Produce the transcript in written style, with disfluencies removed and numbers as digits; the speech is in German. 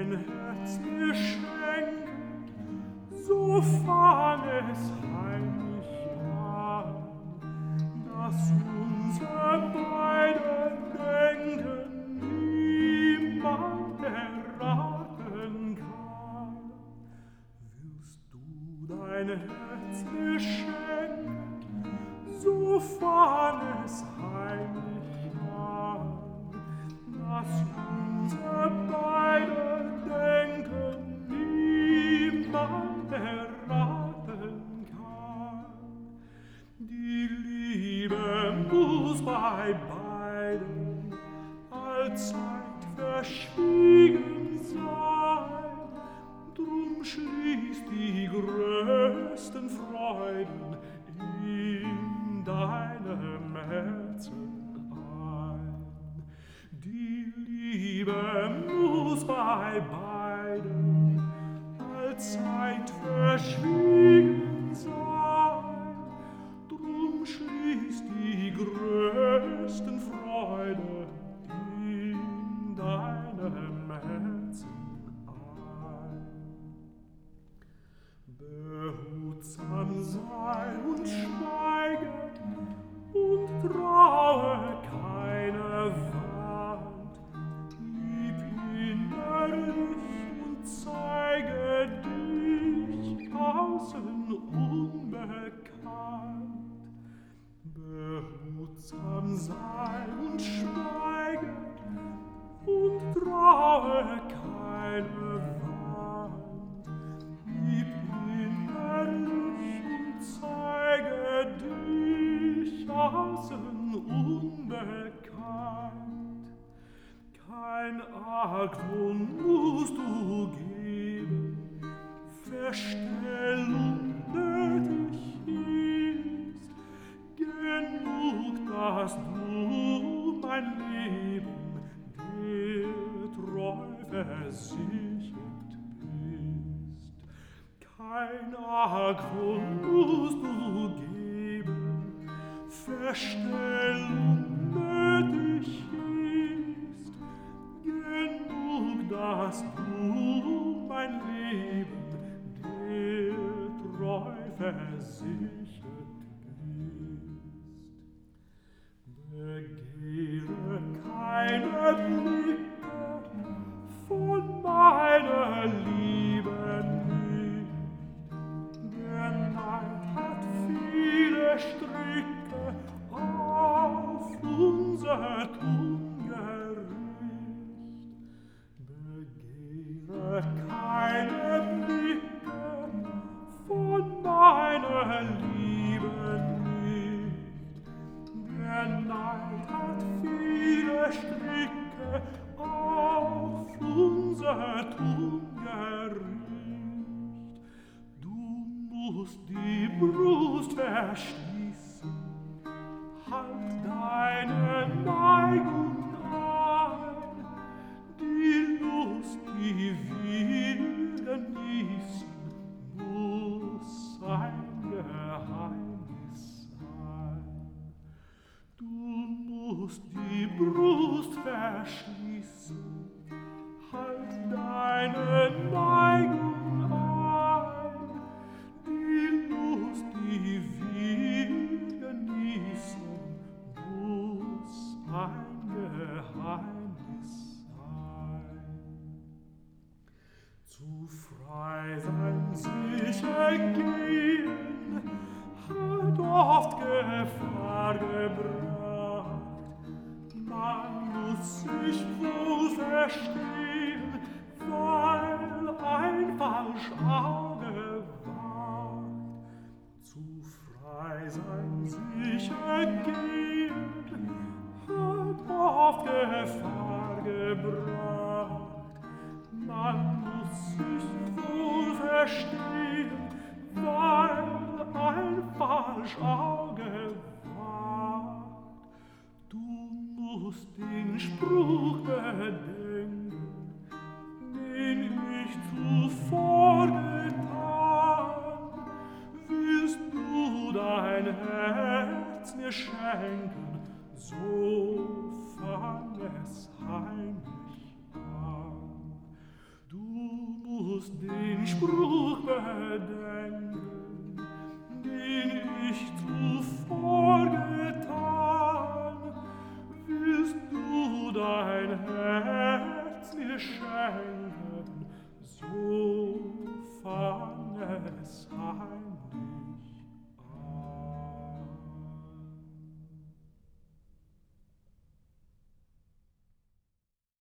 dein Herz mir schenkt, so fang es heimlich an, dass unser beider Denken niemand erraten kann. Willst du dein Herz mir schenken, so fang es heimlich an, dass unser beider Denken niemand erraten kann. Die Liebe muss bei beiden allzeit verschwiegen sein, drum schließ die größten Freuden in deinem Herzen ein. Die Liebe muss bei beiden allzeit verschwiegen sein, drum schließ die größten Freude in deinem Herzen ein. Behutsam sei und schweige und traue keine Wand, lieb innerlich und zeige dich außen unbekannt. Behutsam sei und schweige und traue keine Wand, lieb innerlich und zeige dich außen unbekannt. Kein Argwohn musst du geben, Verstellung nötig ist, genug, dass du mein Leben dir treu versichert bist. Kein Argwohn musst du geben, Verstellung nötig ist, genug, dass du mein Leben dir treu versichert bist. Begehre keine Blicke von meiner Liebe nicht, der Neid hat viele Stricke auf unser Ungericht. Begehre keine Blicke von meiner Liebe nicht, der Neid hat viele Stricke auf unser Ungericht. Du musst die Brust verschließen, halt deine Neigung ein, die Lust, die wir genießen, muss ein Geheimnis sein. Du musst die Brust verschließen, halt deine Neigung ein, die Lust, die wir genießen, muss ein Geheimnis sein. Zu frei sein, sich ergehen, hat oft Gefahr gebracht. Man muss sich wohl verstehen, weil ein falsch Auge wagt. Zu frei sein, sich ergehen, hat oft Gefahr gebracht. Man muss sich wohl verstehen, weil ein falsch Auge wagt. Du musst den Spruch bedenken, den ich zuvor getan. Willst du dein Herz mir schenken, so fang es heimlich an. Du mußt den Spruch bedenken, den ich zuvor getan. Willst du dein Herz mir schenken, so fang es an.